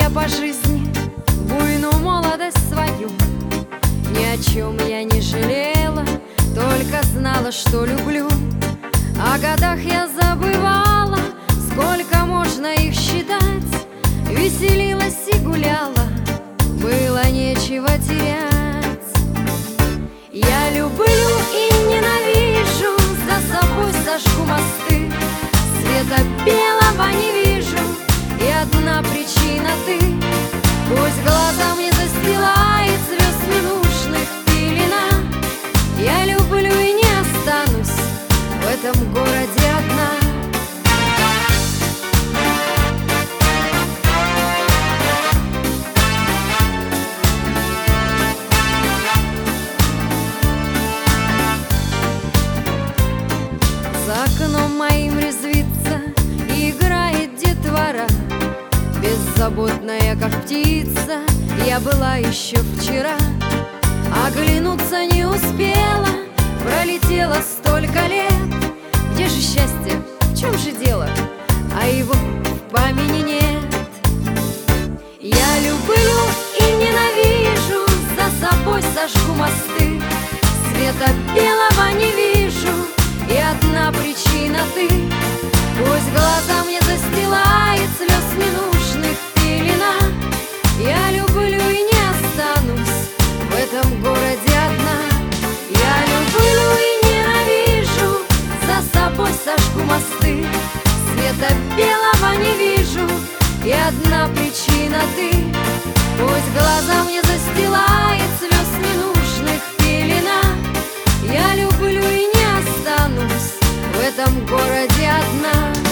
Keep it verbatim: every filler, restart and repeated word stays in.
я по жизни буйную молодость свою. Ни о чем я не жалела, только знала, что люблю. О годах я забывала, сколько можно их считать. Веселилась и гуляла, было нечего терять. Я люблю и ненавижу, за собой сожгу мосты. Света белого не вижу, и одна причина ты. Пусть глазам не застилает звезд ненужных пелена. Я люблю и не останусь в этом городе одна. За окном моим резвится и играет детвора. Беззаботная, как птица, я была еще вчера. Оглянуться не успела, пролетело столько лет. Где же счастье, в чем же дело, а его в памяти нет. Я люблю и ненавижу, за собой сожгу мосты. Света белого не вижу, и одна причина ты. Пусть глазам не застилает слез ненужных пелена. Я люблю и не останусь в этом городе одна. Я люблю и ненавижу, за собой сожгу мосты. Света белого не вижу, и одна причина ты. Пусть глазам не застилает слез ненужных пелена. Я люблю и не останусь в этом городе одна.